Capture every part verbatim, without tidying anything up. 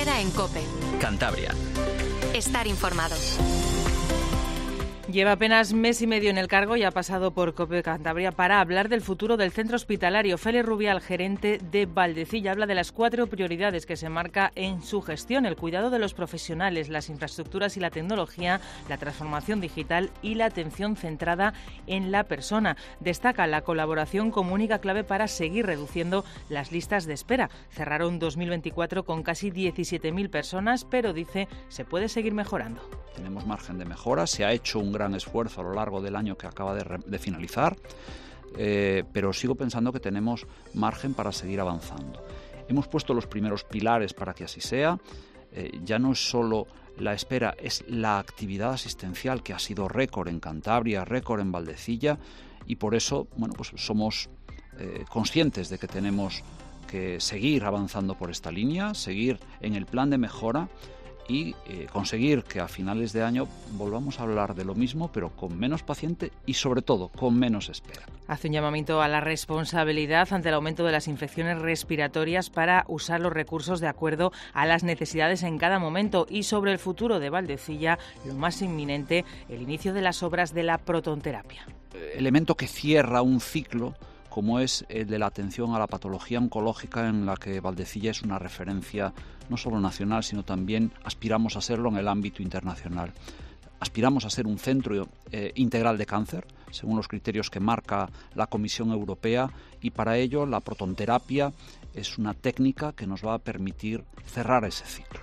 Herrera en COPE. Cantabria. Estar informado. Lleva apenas mes y medio en el cargo y ha pasado por COPE Cantabria para hablar del futuro del centro hospitalario. Félix Rubial, gerente de Valdecilla, habla de las cuatro prioridades que se marca en su gestión: el cuidado de los profesionales, las infraestructuras y la tecnología, la transformación digital y la atención centrada en la persona. Destaca la colaboración como única clave para seguir reduciendo las listas de espera. Cerraron dos mil veinticuatro con casi diecisiete mil personas, pero dice se puede seguir mejorando. Tenemos margen de mejora, se ha hecho un gran esfuerzo a lo largo del año que acaba de, re- de finalizar, eh, pero sigo pensando que tenemos margen para seguir avanzando. Hemos puesto los primeros pilares para que así sea. Eh, ya no es solo la espera, es la actividad asistencial, que ha sido récord en Cantabria, récord en Valdecilla, y por eso, bueno, pues somos eh, conscientes de que tenemos que seguir avanzando por esta línea, seguir en el plan de mejora y eh, conseguir que a finales de año volvamos a hablar de lo mismo, pero con menos paciente y sobre todo con menos espera. Hace un llamamiento a la responsabilidad ante el aumento de las infecciones respiratorias para usar los recursos de acuerdo a las necesidades en cada momento. Y sobre el futuro de Valdecilla, lo más inminente, el inicio de las obras de la protonterapia. Elemento que cierra un ciclo como es el de la atención a la patología oncológica, en la que Valdecilla es una referencia no solo nacional, sino también aspiramos a serlo en el ámbito internacional. Aspiramos a ser un centro eh, integral de cáncer, según los criterios que marca la Comisión Europea, y para ello la protonterapia es una técnica que nos va a permitir cerrar ese ciclo.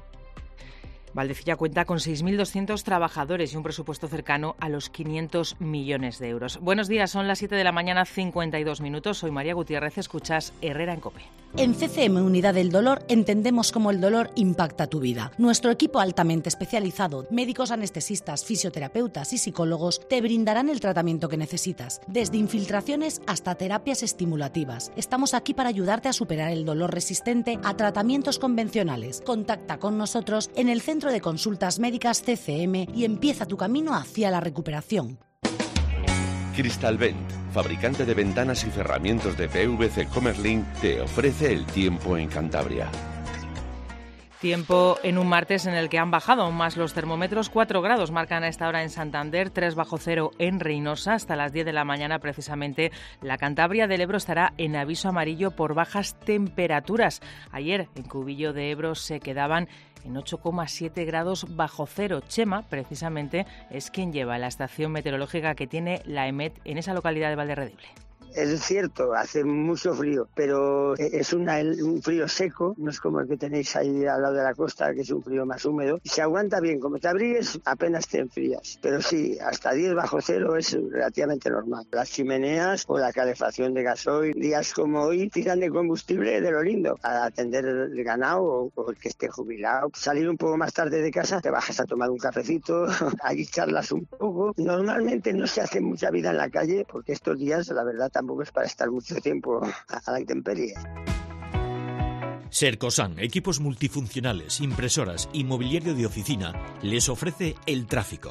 Valdecilla cuenta con seis mil doscientos trabajadores y un presupuesto cercano a los quinientos millones de euros. Buenos días, son las siete de la mañana, cincuenta y dos minutos. Soy María Gutiérrez, escuchas Herrera en COPE. En C C M Unidad del Dolor entendemos cómo el dolor impacta tu vida. Nuestro equipo altamente especializado, médicos anestesistas, fisioterapeutas y psicólogos te brindarán el tratamiento que necesitas, desde infiltraciones hasta terapias estimulativas. Estamos aquí para ayudarte a superar el dolor resistente a tratamientos convencionales. Contacta con nosotros en el Centro de Consultas Médicas C C M y empieza tu camino hacia la recuperación. Crystalvent, fabricante de ventanas y cerramientos de P V C Comerlin, te ofrece el tiempo en Cantabria. Tiempo en un martes en el que han bajado aún más los termómetros. cuatro grados marcan a esta hora en Santander, tres bajo cero en Reinosa. Hasta las diez de la mañana, precisamente, la Cantabria del Ebro estará en aviso amarillo por bajas temperaturas. Ayer, en Cubillo de Ebro, se quedaban en ocho coma siete grados bajo cero. Chema, precisamente, es quien lleva la estación meteorológica que tiene la EMET en esa localidad de Valderredible. Es cierto, hace mucho frío, pero es una, un frío seco, no es como el que tenéis ahí al lado de la costa, que es un frío más húmedo. Se aguanta bien, como te abrigues, apenas te enfrías. Pero sí, hasta diez bajo cero es relativamente normal. Las chimeneas o la calefacción de gasoil, días como hoy, tiran de combustible de lo lindo, a atender el ganado o, o el que esté jubilado. Salir un poco más tarde de casa, te bajas a tomar un cafecito, allí charlas un poco. Normalmente no se hace mucha vida en la calle, porque estos días, la verdad, tampoco es para estar mucho tiempo a la intemperie. Sercosan, equipos multifuncionales, impresoras y mobiliario de oficina, les ofrece el tráfico.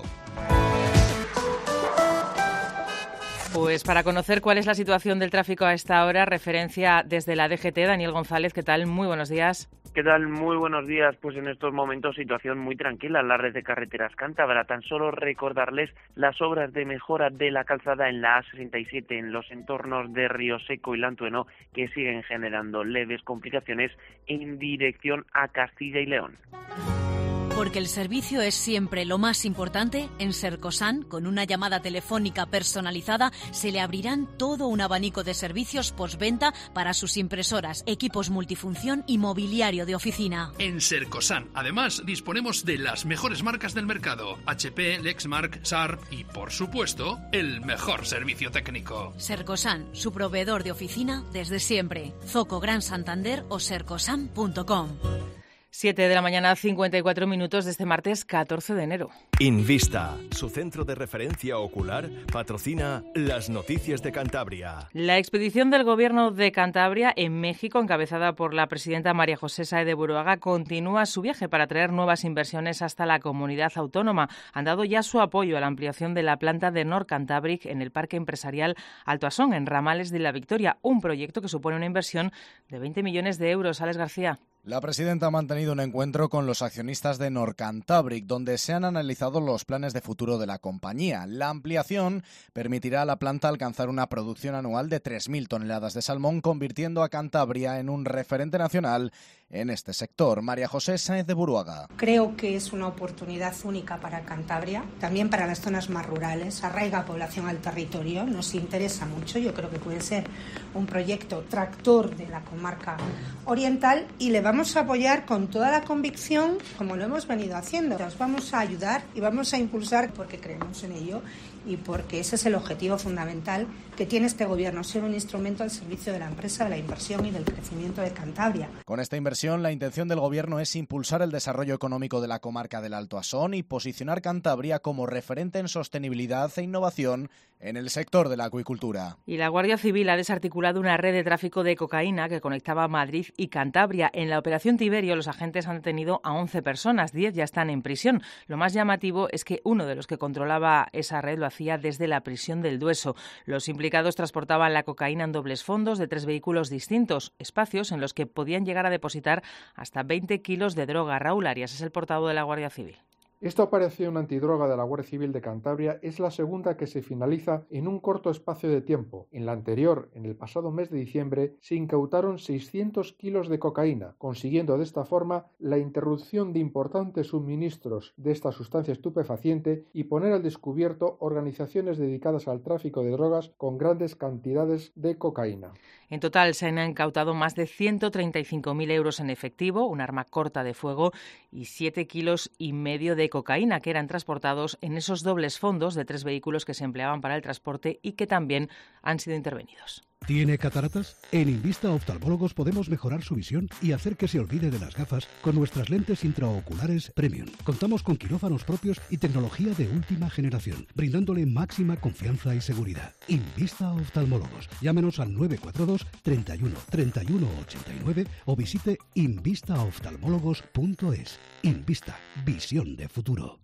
Pues para conocer cuál es la situación del tráfico a esta hora, referencia desde la D G T, Daniel González, ¿qué tal? Muy buenos días. ¿Qué tal? Muy buenos días. Pues en estos momentos situación muy tranquila en la red de carreteras cántabra. Tan solo recordarles las obras de mejora de la calzada en la A sesenta y siete en los entornos de Río Seco y Lantueno, que siguen generando leves complicaciones en dirección a Castilla y León. Porque el servicio es siempre lo más importante, en Sercosan, con una llamada telefónica personalizada, se le abrirán todo un abanico de servicios postventa para sus impresoras, equipos multifunción y mobiliario de oficina. En Sercosan, además, disponemos de las mejores marcas del mercado: H P, Lexmark, Sharp y, por supuesto, el mejor servicio técnico. Sercosan, su proveedor de oficina desde siempre. Zoco Gran Santander o sercosan punto com. siete de la mañana, cincuenta y cuatro minutos de este martes catorce de enero. Invista, su centro de referencia ocular, patrocina las noticias de Cantabria. La expedición del Gobierno de Cantabria en México, encabezada por la presidenta María José Sáez de Buruaga, continúa su viaje para traer nuevas inversiones hasta la comunidad autónoma. Han dado ya su apoyo a la ampliación de la planta de Nord Cantabric en el Parque Empresarial Alto Asón, en Ramales de la Victoria, un proyecto que supone una inversión de veinte millones de euros. Alex García. La presidenta ha mantenido un encuentro con los accionistas de Norcantabric, donde se han analizado los planes de futuro de la compañía. La ampliación permitirá a la planta alcanzar una producción anual de tres mil toneladas de salmón, convirtiendo a Cantabria en un referente nacional en este sector. María José Sáenz de Buruaga. Creo que es una oportunidad única para Cantabria, también para las zonas más rurales, arraiga población al territorio, nos interesa mucho, yo creo que puede ser un proyecto tractor de la comarca oriental y le vamos a apoyar con toda la convicción como lo hemos venido haciendo. Nos vamos a ayudar y vamos a impulsar porque creemos en ello y porque ese es el objetivo fundamental que tiene este gobierno, ser un instrumento al servicio de la empresa, de la inversión y del crecimiento de Cantabria. Con esta inversión, la intención del gobierno es impulsar el desarrollo económico de la comarca del Alto Asón y posicionar Cantabria como referente en sostenibilidad e innovación en el sector de la acuicultura. Y la Guardia Civil ha desarticulado una red de tráfico de cocaína que conectaba Madrid y Cantabria. En la operación Tiberio, los agentes han detenido a once personas, diez ya están en prisión. Lo más llamativo es que uno de los que controlaba esa red lo hacía desde la prisión del Dueso. Los implicados transportaban la cocaína en dobles fondos de tres vehículos distintos, espacios en los que podían llegar a depositar hasta veinte kilos de droga. Raúl Arias es el portavoz de la Guardia Civil. Esta operación antidroga de la Guardia Civil de Cantabria es la segunda que se finaliza en un corto espacio de tiempo. En la anterior, en el pasado mes de diciembre, se incautaron seiscientos kilos de cocaína, consiguiendo de esta forma la interrupción de importantes suministros de esta sustancia estupefaciente y poner al descubierto organizaciones dedicadas al tráfico de drogas con grandes cantidades de cocaína. En total se han incautado más de ciento treinta y cinco mil euros en efectivo, un arma corta de fuego y siete kilos y medio de cocaína que eran transportados en esos dobles fondos de tres vehículos que se empleaban para el transporte y que también han sido intervenidos. ¿Tiene cataratas? En Invista Oftalmólogos podemos mejorar su visión y hacer que se olvide de las gafas con nuestras lentes intraoculares Premium. Contamos con quirófanos propios y tecnología de última generación, brindándole máxima confianza y seguridad. Invista Oftalmólogos. Llámenos al nueve cuatro dos, treinta y uno, treinta y uno ochenta y nueve o visite invista oftalmólogos punto es. Invista. Visión de futuro.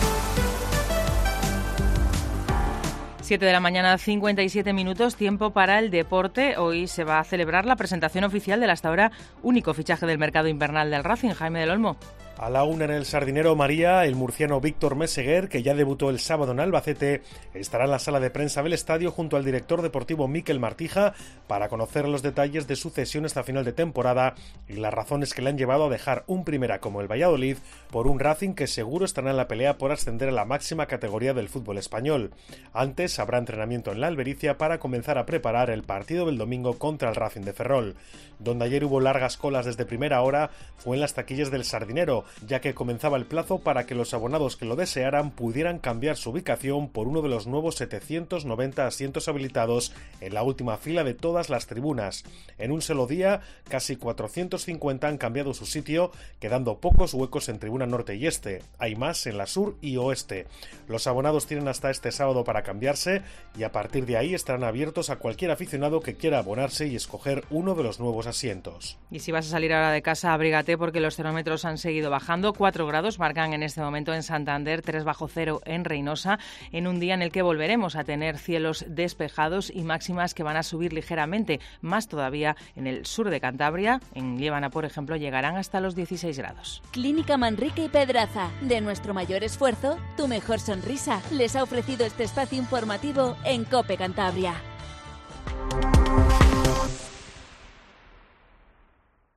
siete de la mañana, cincuenta y siete minutos, tiempo para el deporte. Hoy se va a celebrar la presentación oficial del hasta ahora único fichaje del mercado invernal del Racing, Jaime del Olmo. A la una en el Sardinero María, el murciano Víctor Meseguer, que ya debutó el sábado en Albacete, estará en la sala de prensa del estadio junto al director deportivo Mikel Martija para conocer los detalles de su cesión esta final de temporada y las razones que le han llevado a dejar un primera como el Valladolid por un Racing que seguro estará en la pelea por ascender a la máxima categoría del fútbol español. Antes habrá entrenamiento en la Albericia para comenzar a preparar el partido del domingo contra el Racing de Ferrol. Donde ayer hubo largas colas desde primera hora fue en las taquillas del Sardinero, ya que comenzaba el plazo para que los abonados que lo desearan pudieran cambiar su ubicación por uno de los nuevos setecientos noventa asientos habilitados en la última fila de todas las tribunas. En un solo día, casi cuatrocientos cincuenta han cambiado su sitio, quedando pocos huecos en tribuna norte y este. Hay más en la sur y oeste. Los abonados tienen hasta este sábado para cambiarse y a partir de ahí estarán abiertos a cualquier aficionado que quiera abonarse y escoger uno de los nuevos asientos. Y si vas a salir ahora de casa, abrígate porque los termómetros han seguido bajando. cuatro grados marcan en este momento en Santander, tres bajo cero en Reynosa, en un día en el que volveremos a tener cielos despejados y máximas que van a subir ligeramente, más todavía en el sur de Cantabria. En Liébana, por ejemplo, llegarán hasta los dieciséis grados. Clínica Manrique y Pedraza. De nuestro mayor esfuerzo, tu mejor sonrisa. Les ha ofrecido este espacio informativo en COPE Cantabria.